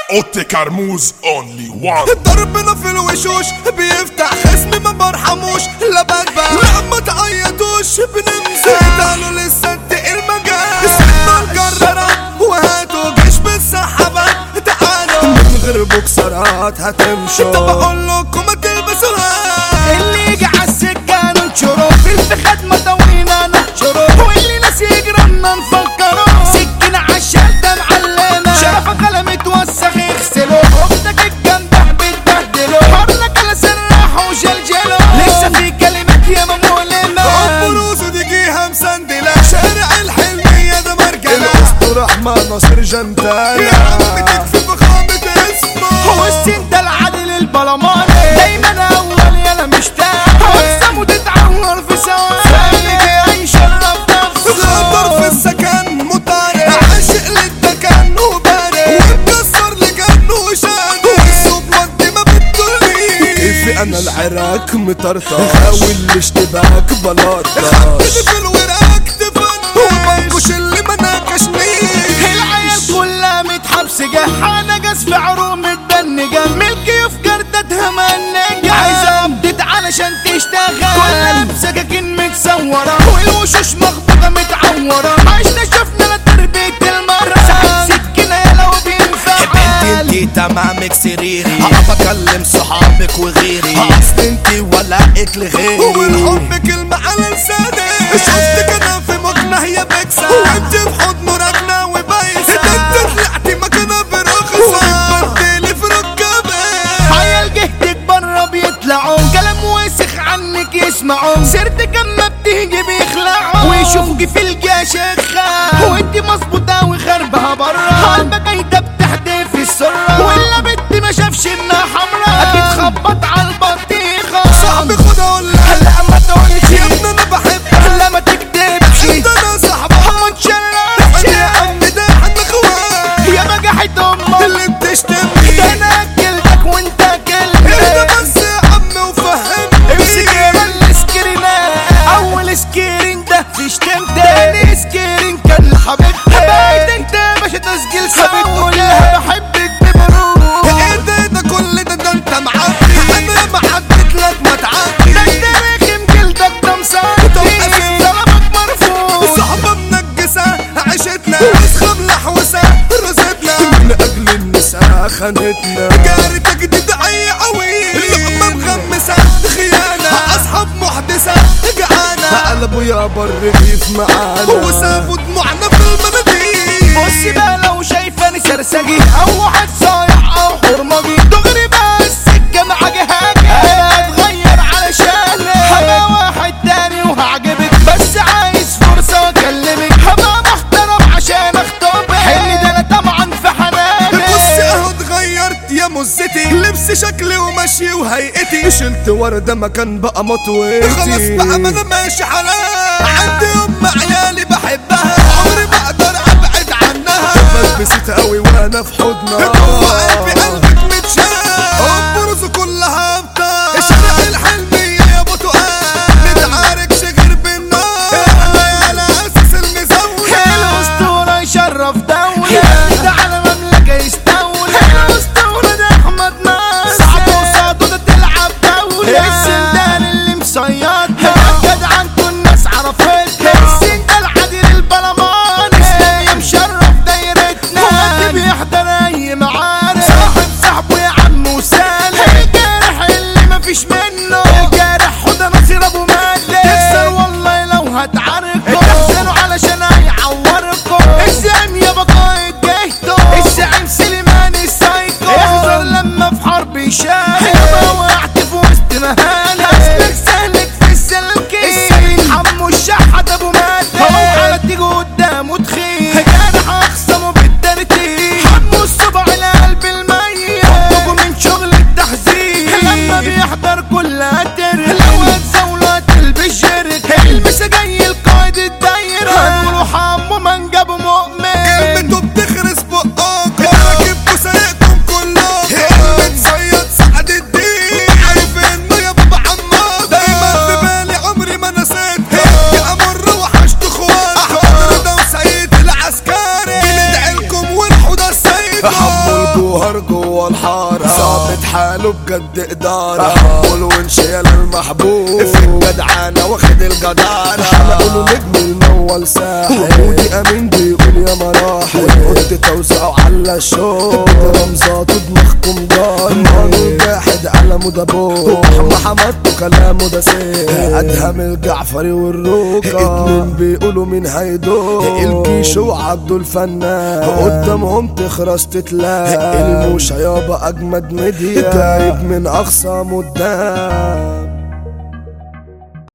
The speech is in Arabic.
اوتي كرموز اونلي وان. ضربنا في الوشوش بيفتح خصمي ما برحموش، لا بكبر لا ما تعيطوش بننزل. قالوا لسه تقيل مجال سيبنا الجرارات وهاتوا جيش بالسحابات. تعالوا من غير بوكسرات هتمشوا. طب اقول لكم ما تلبسوها. اللي يجي عالسكة ننشره في خدمة طويلة نحشره، واللي ناس يجرمنا نفكره. سكينة عالشدة معلمة شرفك قلم اتوسخ اغسله. اختك الجنبح بتبهدله حرك على سراح وجلجله. لسه في كلمات ياما مؤلمة البروز دي جيها مسندلة. شارع الحلمية ده مرجلة. الاسطورة احمد ناصر جنتالة. يا عم تكفي فخامة اسمه. هو السن ده العادل البلماني دايما اول يالا مشتاق. اقسم وتتعور في ثواني يشرف نفسه. خطر في السكن مطارد عاشق للدكان وبارد ومكسر لجنه وشانه. والصوت ودي ما بتطلنيش. في انا العراك مطرطش حاول الاشتباك بلاطش. خدني في الوراك تفنش ومنكوش اللي ما ناكشنيش. العيال كلها متحبسجة حنجز في عروم الدنجة. ملكي في جردتها منجة عايزة ابدت علشان تشتغل. كلها بسكاكين متصورة والوشوش مخبوطة متعورة. عشنا شفنا لتربية المرة سكينة يلا وبينفعل. انتي تمامك سريري بكلم صحابك وغيري. اصل انتي ولقت لغيري والحب كلمة على لساني. شفتك انا في مقنع يا بكسة وانت في حضن رجنا وبايسة. انت طلعتي مكانها برخصة وبدلي في ركابي. عيال جهتك برا بيطلعوا كلام وسخ عنك يسمعوا. سيرتك اما بتيجي بيخلعوا ويشوفوكي في الجاشخة. وانت مظبوطة وخربها برا قلبك ايده بتحدف السرة. ولا بنت ما شافش انها حمرا اكيد خبط على البطيخة. صاحبي خد اقولها لا ما تقولش يا ابني انا بحبك. لا ما تكدبش انت انا صاحبك ما تشرفش يا عم ده احنا اخوات. يا مجحة امك اللي بتشتمني ده انا اكلتك وانت اكلتني. اهدى بس يا عم وفهمني. امسك يا السكرينات اول سكرين ده في شتم. تاني سكرين كان لحبيبتي بقيت انت يا باشا تسجيل سوا. كلها بحبك ببروح. ايه ده كل ده انت معدي. انا ما حدد لك ما تعدي. ده انت رخم جلدك ده مصدي سلامك مرفوض. صحبة منجسة عيشتنا وسخة ملحوسة رزتنا. من اجل النساء خانتنا جاري تجديد اي عويل. لقمة مغمسة خيانة اصحاب محدثة جعانة. قلبوا يا بر رغيف معانا وسابوا دموعنا في المناديل. بصي بقى لو شايفاني سرسجي او واحد صايع او حرمجي دغري بقى السكة معاجي هاجي. انا هتغير علشانك هبقى واحد تاني وهعجبك. بس عايز فرصة واكلمك هبقى محترم عشان اخطبك. حلمي ده انا طبعا في حنانك. بصي اهو اتغيرت يا مزتي. لبسي شكلي ومشي وهيئتي. شلت وردة مكان بقى مطويتي. خلاص بقى ما انا ماشي حلال. عندي ام عيالي بحبها عمري ما اقدر ابعد عنها. بلبست قوي وانا في حضنها جوه قلبي قلبك متشال. البروز كلها ابطال شارع الحلمية يا ابو تقال. نتعاركش غير بالنار احنا على اساس المزاولة. الاسطورة يشرف دولة ده على مملكة يستولى. الاسطورة ده احمد ناصر صعب وصعد ده تلعب دولة. السندان اللي مصيادها جدع انتوا الناس عرفتها. السن ده العادل البلماني يا مشرف دايرتنا. وقت بيحضر اي معاه جوا الحارة ثابت حاله بجد إدارة والونش يالا المحبوب في الجدعانة واخد الجدارة هنقوله نجم المول ساحل ودي أمين بيقول يا مراحل قلت توزعوا على الشو رمزاته دماغكم دار مانو واحد على مدبور محمد كلامه ده سير أدهم الجعفري والروكا اتنين بيقولوا مين هيدور الجيش وعبدو الفنان قدامهم تخرس تتلاقي الموشة يابا أجمد ميديا جايب من أقصى مدام